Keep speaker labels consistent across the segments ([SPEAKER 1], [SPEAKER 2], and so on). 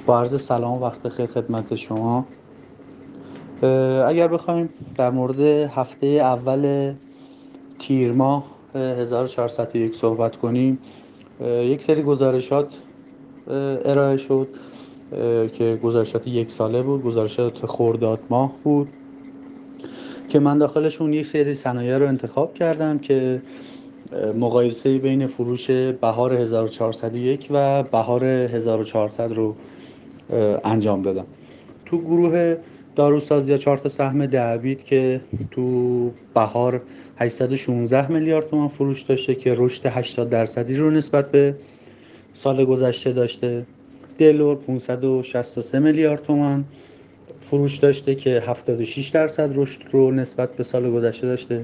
[SPEAKER 1] با عرض سلام وقت بخیر خدمت شما. اگر بخوایم در مورد هفته اول تیر ماه 1401 صحبت کنیم، یک سری گزارشات ارائه شد که گزارشات یک ساله بود، گزارشات خرداد ماه بود که من داخلشون یک سری صنایع رو انتخاب کردم که مقایسه بین فروش بهار 1401 و بهار 1400 رو انجام دادم. تو گروه داروسازی 4 تا سهم دعوید که تو بهار 816 میلیارد تومان فروش داشته که رشد 80% رو نسبت به سال گذشته داشته. دلور 563 میلیارد تومان فروش داشته که 76% رشد رو نسبت به سال گذشته داشته.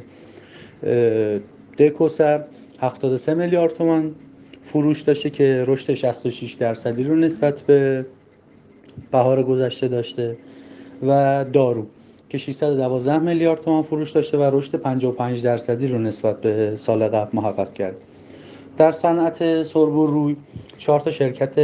[SPEAKER 1] دکوسر 73 میلیارد تومان فروش داشته که رشد 66% رو نسبت به بهار گذشته داشته. و دارو که 612 میلیارد تومان فروش داشته و رشد 55% رو نسبت به سال قبل محقق کرد. در صنعت سرب و روی 4 تا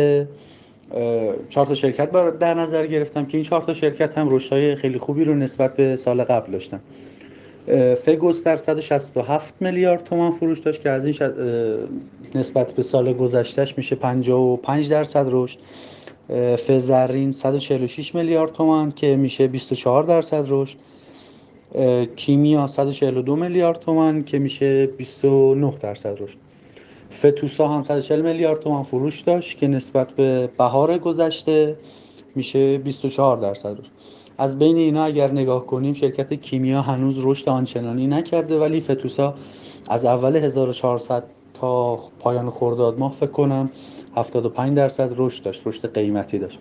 [SPEAKER 1] شرکت در نظر گرفتم که این 4 تا شرکت هم رشدهای خیلی خوبی رو نسبت به سال قبل داشتن. فگوس در 167 میلیارد تومان فروش داشت که از این نسبت به سال گذشتهش میشه 55% رشد. فزرین 146 میلیارد تومان که میشه 24% رشد. کیمیا 142 میلیارد تومان که میشه 29% رشد. فتوسا هم 140 میلیارد تومان فروش داشت که نسبت به بهار گذشته میشه 24% رشد. از بین اینا اگر نگاه کنیم شرکت کیمیا هنوز رشد آنچنانی نکرده، ولی فتوسا از اول 1400 تا پایان خرداد ماه فکر کنم 75% رشد داشت، رشد قیمتی داشت.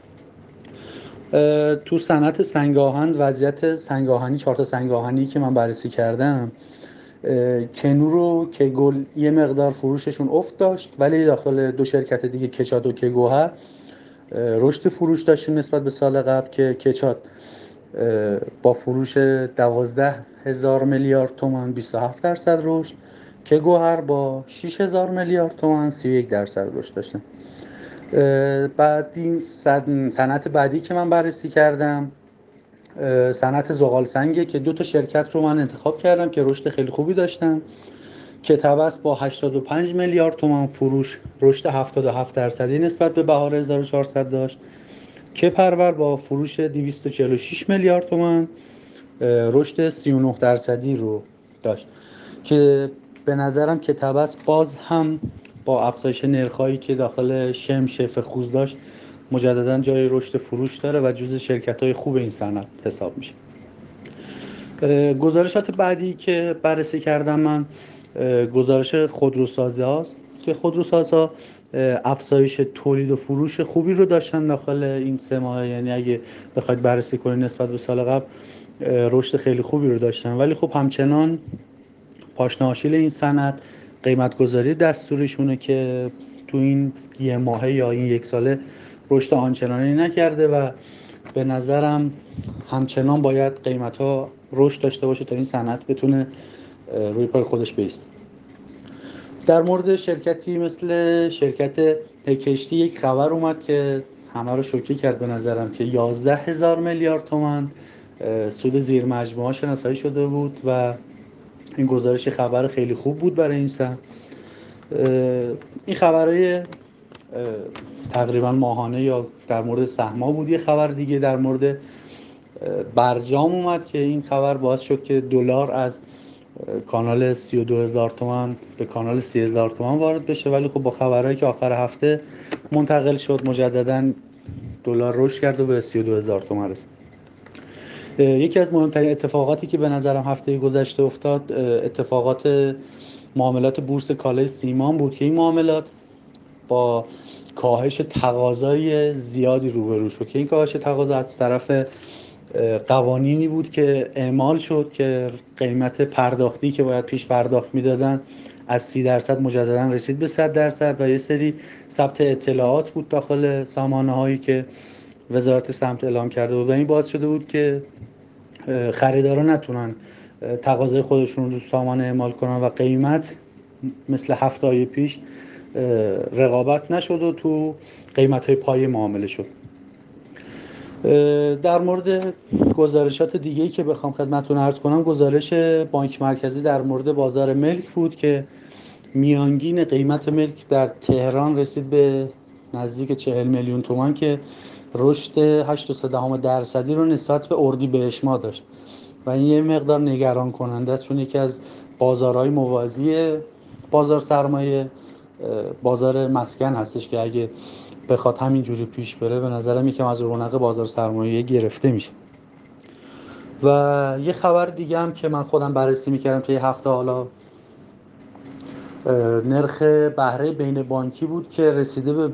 [SPEAKER 1] تو صنعت سنگ‌آهن وضعیت سنگ‌آهنی 4 تا سنگ‌آهنی که من بررسی کردم، کنور و کگل یه مقدار فروششون افت داشت، ولی داخل دو شرکت دیگه کچاد و کگوهر رشد فروش داشتیم نسبت به سال قبل که کچاد با فروش 12,000 میلیارد تومان 27% رشد، کگوهر با 6,000 میلیارد تومان 31% رشد داشتن. بعد این صنعت بعدی که من بررسی کردم صنعت زغال سنگه که 2 تا شرکت رو من انتخاب کردم که رشد خیلی خوبی داشتن. کتابس با 85 میلیارد تومان فروش رشد 77% نسبت به بهار 1400 داشت. کپرور با فروش 246 میلیارد تومان رشد 39% رو داشت که به نظرم کتابس باز هم با افزایش نرخ‌هایی که داخل شف خوز داشت مجددا جای رشد فروش داره و جزو شرکت‌های خوب این صنعت حساب میشه. گزارشات بعدی که بررسی کردم من گزارش خودروسازی هاست که خودروسازها افزایش تولید و فروش خوبی رو داشتن داخل این 3 ماه، یعنی اگه بخواید بررسی کنید نسبت به سال قبل رشد خیلی خوبی رو داشتن، ولی خب همچنان پاشنه آشیل این صنعت قیمت گذاری دستوریشونه که تو این یه ماهه یا این یک ساله رشد آنچنانی نکرده و به نظرم همچنان باید قیمت ها رشد داشته باشه تا این صنعت بتونه روی پای خودش بایسته. در مورد شرکتی مثل شرکت کشتی یک خبر اومد که همه رو شوکه کرد به نظرم که 11,000 میلیارد تومان سود زیر مجموعه شناسایی شده بود و این گزارش خبر خیلی خوب بود برای این سهم. این خبرهای تقریبا ماهانه یا در مورد سهم‌ها بود. یه خبر دیگه در مورد برجام اومد که این خبر باعث شد که دلار از کانال 32,000 تومان به کانال 30,000 تومان وارد بشه، ولی خب با خبرهایی که آخر هفته منتقل شد مجددا دلار رشد کرد و به 32,000 تومان رسید. یکی از مهمترین اتفاقاتی که به نظرم هفته گذشته افتاد اتفاقات معاملات بورس کالای سیمان بود که این معاملات با کاهش تقاضای زیادی روبرو شد که این کاهش تقاضا از طرف قوانینی بود که اعمال شد که قیمت پرداختی که باید پیش پرداخت میدادن از 30% مجددا رسید به 100% و یه سری ثبت اطلاعات بود داخل سامانه هایی که وزارت سمت اعلام کرده بود و این باعث شده بود که خریدارا نتونن تقاضای خودشون رو سامانه اعمال کنن و قیمت مثل هفته‌های پیش رقابت نشد و تو قیمت‌های پایه معامله شد. در مورد گزارشات دیگه‌ای که بخوام خدمتتون عرض کنم، گزارش بانک مرکزی در مورد بازار ملک بود که میانگین قیمت ملک در تهران رسید به نزدیک 40 میلیون تومان که رشد 8.3% رو نسبت به اردیبهشت ماه داشت و این یه مقدار نگران کننده است، چون یکی از بازارهای موازی بازار سرمایه بازار مسکن هستش که اگه بخواد همینجوری پیش بره به نظرم یکم از رونق بازار سرمایه گرفته میشه. و یه خبر دیگه هم که من خودم بررسی میکردم توی هفته، حالا نرخ بهره بین بانکی بود که رسیده به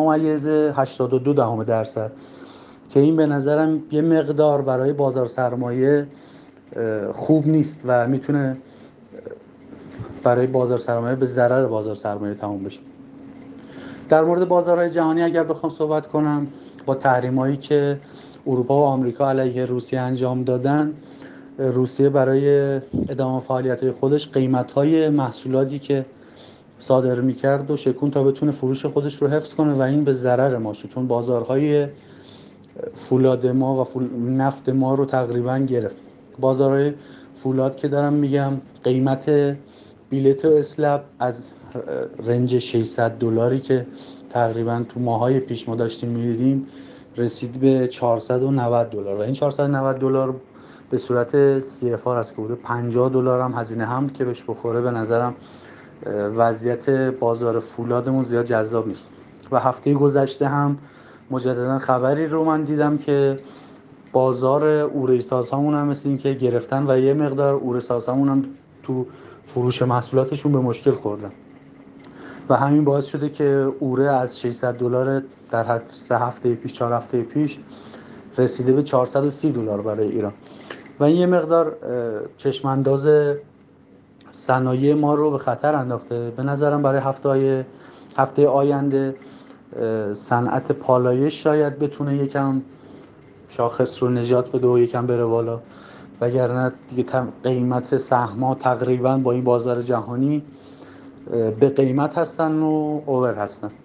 [SPEAKER 1] 20.82%، که این به نظرم یه مقدار برای بازار سرمایه خوب نیست و میتونه برای بازار سرمایه به ضرر بازار سرمایه تموم بشه. در مورد بازارهای جهانی اگر بخوام صحبت کنم، با تحریمایی که اروپا و آمریکا علیه روسیه انجام دادن، روسیه برای ادامه فعالیت‌های خودش قیمت‌های محصولاتی که صادر می‌کرد و شکون تا بتونه فروش خودش رو حفظ کنه و این به ضرر ما شد، چون بازارهای فولاد ما و نفت ما رو تقریبا گرفت. بازارهای فولاد که دارم میگم، قیمت بیلت اسلب از رنج $600 که تقریبا تو ماهای پیش ما داشتیم می‌دیدیم رسید به $490 و این $490 به صورت CFR است که بوده $50 هم هزینه هم که بهش بخوره. به نظرم وضعیت بازار فولادمون زیاد جذاب نیست. و هفته گذشته هم مجددا خبری رو من دیدم که بازار اوره‌سازهامون هم مثل این که گرفتن و یه مقدار اوره‌سازهامون هم تو فروش محصولاتشون به مشکل خوردن و همین باعث شده که اوره از $600 در 3 هفته پیش 4 هفته پیش رسیده به $430 برای ایران و این یه مقدار چشمانداز صنایع ما رو به خطر انداخته. به نظرم برای هفته آینده صنعت پالایش شاید بتونه یکم شاخص رو نجات بده و یکم بره بالا، وگرنه دیگه قیمت سهم‌ها تقریبا با این بازار جهانی به قیمت هستن و اوور هستن.